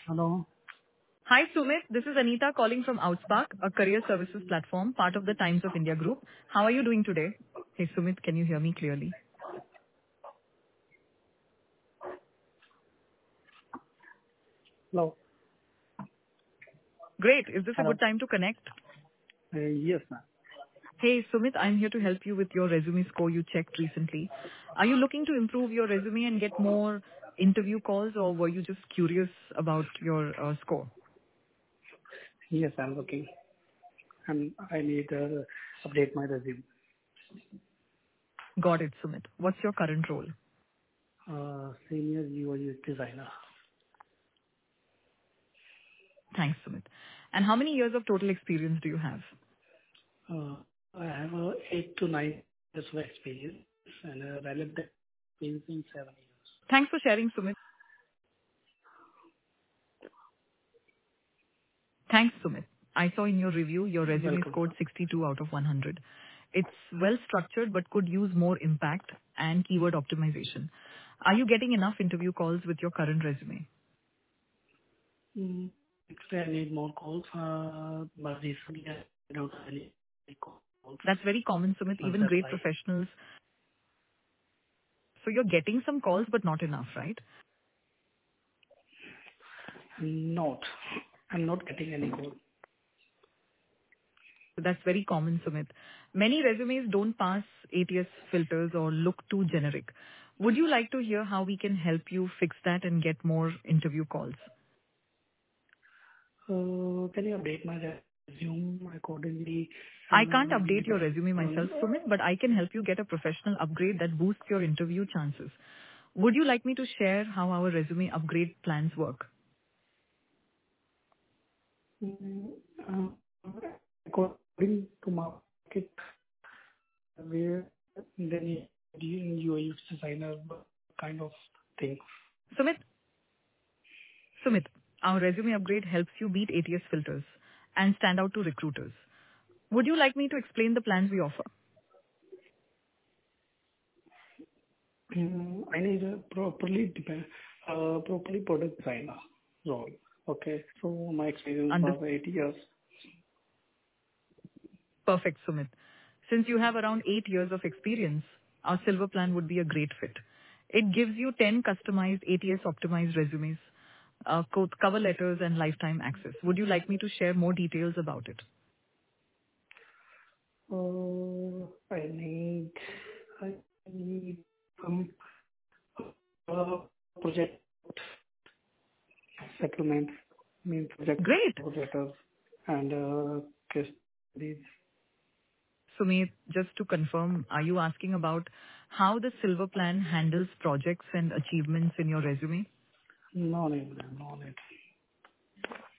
Hello. Hi, Sumit. This is Anita calling from Outspark, a career services platform, part of the Times of India group. How are you doing today? Hey, Sumit, can you hear me clearly? Hello. Great. Is this a Hello. good time to connect? Yes, ma'am. Hey, Sumit, I'm here to help you with your resume score you checked recently. Are you looking to improve your resume and get more interview calls, or were you just curious about your score? Yes, I'm looking. I need update my resume. Got it, Sumit. What's your current role? Senior UI designer. Thanks, Sumit. And how many years of total experience do you have? Uh, I have 8 to 9 years of experience and relevant experience in 7 years. Thanks for sharing, Sumit. Thanks, Sumit. I saw in your review your resume Welcome, scored sir. 62 out of 100. It's well structured but could use more impact and keyword optimization. Are you getting enough interview calls with your current resume? Actually, I need more calls, but recently I don't really need calls. That's very common, Sumit. Even That's great why. professionals. So you're getting some calls but not enough, right? Not. I'm not getting any call. So that's very common, Sumit. Many resumes don't pass ATS filters or look too generic. Would you like to hear how we can help you fix that and get more interview calls? Can you update my resume accordingly? I can't update your Because resume myself, Sumit, but I can help you get a professional upgrade that boosts your interview chances. Would you like me to share how our resume upgrade plans work? mm, uh, according to market, where then you use designer kind of thing. Sumit, Sumit, our resume upgrade helps you beat ATS filters and stand out to recruiters. Would you like me to explain the plans we offer? I need a properly product designer role. Okay, so my experience Under was 8 years. Perfect, Sumit. Since you have around 8 years of experience, our silver plan would be a great fit. It gives you 10 customized ATS optimized resumes, cover letters, and lifetime access. Would you like me to share more details about it? I need some uh, project settlement, mean project Great. letters and case studies. Sumit, just to confirm, are you asking about how the silver plan handles projects and achievements in your resume? No need, no need.